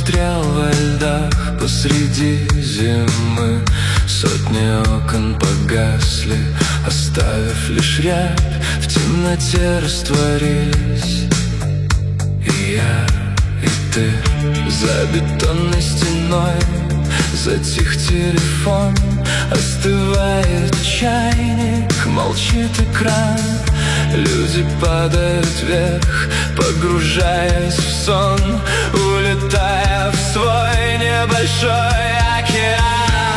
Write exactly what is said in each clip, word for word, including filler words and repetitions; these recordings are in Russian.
стрел во льдах посреди зимы. Сотни окон погасли, оставив лишь рябь, в темноте растворились и я, и ты. За бетонной стеной затих телефон, остывает чайник, молчит экран. Люди падают вверх, погружаясь в сон, улетая в свой небольшой океан.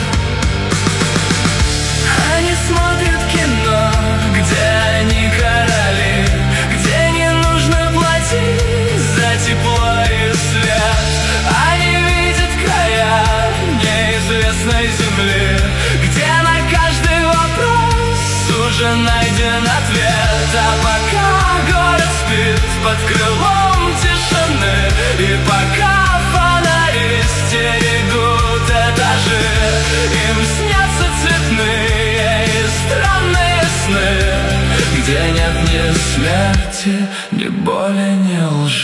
Они смотрят кино, где они короли, где не нужно платить за тепло и свет. Они видят края неизвестной земли, где на каждый вопрос уже найден ответ. А пока город спит под крылом тишины, и пока фонари стерегут этажи, им снятся цветные и странные сны, где нет ни смерти, ни боли, ни лжи.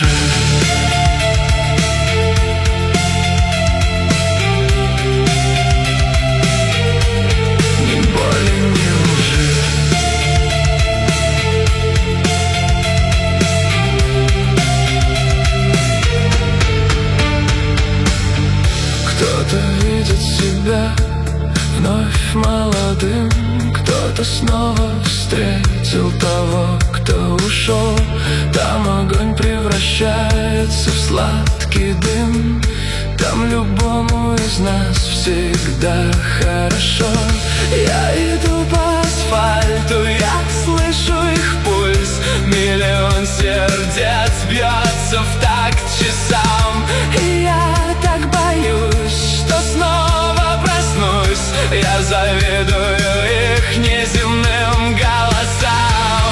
Кто-то видит себя вновь молодым, кто-то снова встретил того, кто ушел. Там огонь превращается в сладкий дым, там любому из нас всегда хорошо. Я иду по асфальту, я слышу их пульс, миллион сердец бьется в такт часам. И я так боюсь, что снова проснусь, я завидую их неземным голосам.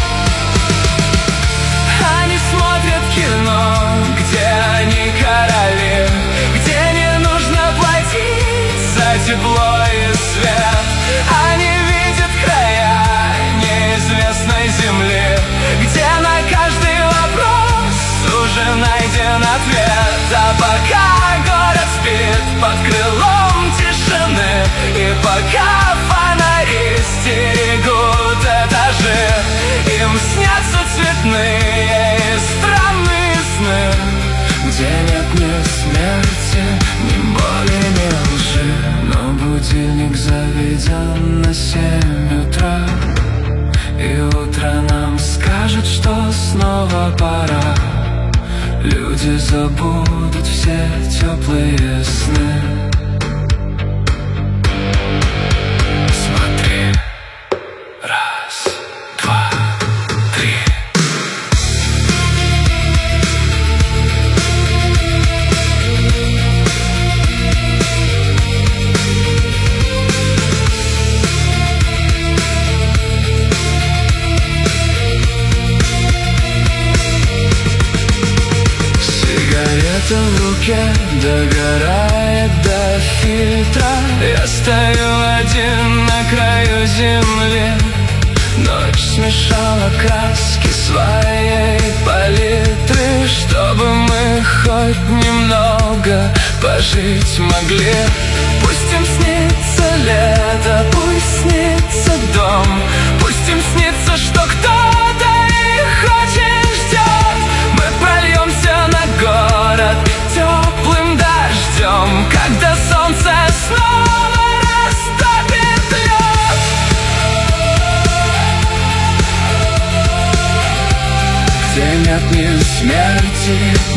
Они смотрят кино, где они короли, где не нужно платить за тепло и свет. Они видят края неизвестной земли, где на каждый вопрос уже найден ответ. А пока город спит под крылом тишины, и пока фонари стерегут этажи, им снятся цветные и странные сны, где нет ни смерти, ни боли, ни лжи. Но будильник заведен на семь утра, и утро нам скажет, что снова пора. Люди забудут все теплые сны. Смотри, раз, два, три. Сигарета в руке догорает до фильтра. Я стою один на краю земли. Ночь смешала краски своей палитры, чтобы мы хоть немного пожить могли. Пусть им снится лето, пусть снится дом, пусть им снится, что кто-то их очень ждет. Мы прольемся на город теплым дождем, когда солнце снова растопит лед. Где нет ни смерти,